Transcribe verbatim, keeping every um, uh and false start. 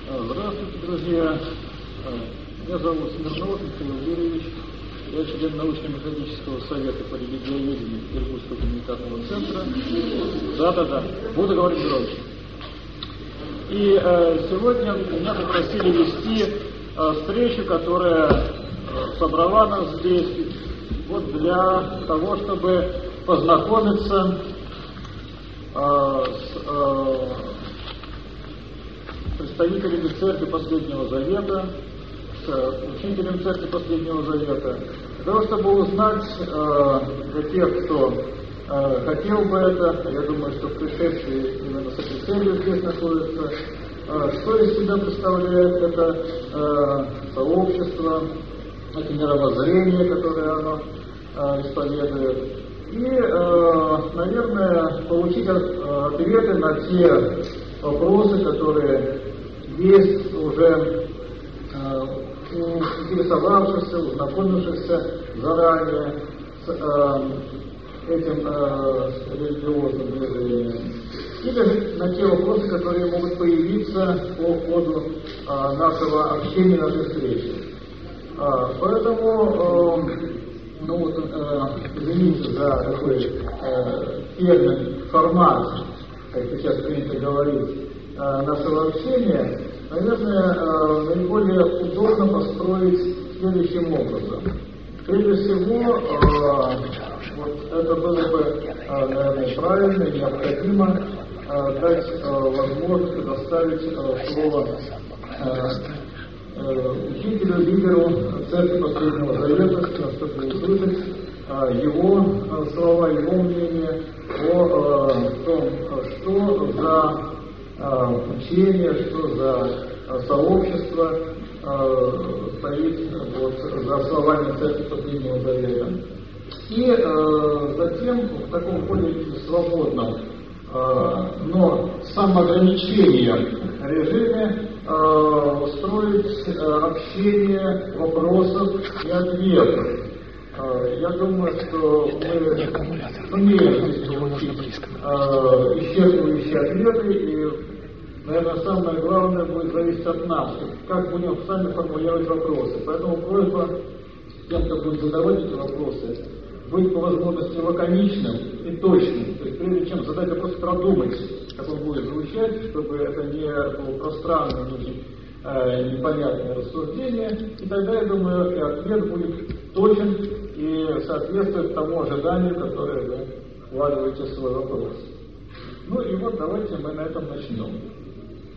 Здравствуйте, друзья. Меня зовут Смирнов Михаил Юрьевич. Я член научно-методического совета по религиоведению Иркутского гуманитарного центра. Да-да-да, буду говорить громче. И э, сегодня меня попросили вести э, встречу, которая э, собрала нас здесь вот для того, чтобы познакомиться э, с э, представителями Церкви Последнего Завета, с учителями Церкви Последнего Завета, для того, чтобы узнать э, для тех, кто э, хотел бы это, я думаю, что пришедшие именно с этой целью здесь находятся, э, что из себя представляет это э, сообщество, это мировоззрение, которое оно э, исповедует, и, э, наверное, получить ответы на те вопросы, которые есть уже э, у интересовавшихся, узнакомившихся заранее с э, этим э, религиозным движением, или на те вопросы, которые могут появиться по ходу э, нашего общения, нашей встречи. Э, поэтому, э, ну вот, э, извините за такой э, термин, формат, как сейчас принято говорить, э, нашего общения, наверное, э, наиболее удобно построить следующим образом. Прежде всего, э, вот это было бы, э, наверное, правильно и необходимо э, дать э, возможность предоставить э, слово э, э, учителю, лидеру Церкви Последнего Завета, чтобы услышать э, его э, слова, его мнение о э, том, что за э, учение, что за э, сообщество э, стоит вот, за основанием Церкви Последнего Завета. И э, затем в таком более свободном, э, но самоограничением режиме э, устроить э, общение вопросов и ответов. Я думаю, что мы сумеем здесь получить э, исчерпывающие ответы, и, наверное, самое главное будет зависеть от нас, как будем сами формулировать вопросы. Поэтому просьба тем, кто будет задавать эти вопросы, быть по возможности лаконичным и точным. То есть прежде чем задать вопрос, продумать, как он будет звучать, чтобы это не было пространное, не очень э, непонятное рассуждение. И тогда, я думаю, и ответ будет точен и соответствует тому ожиданию, которое вы вкладываете в свой вопрос. Ну и вот давайте мы на этом начнем.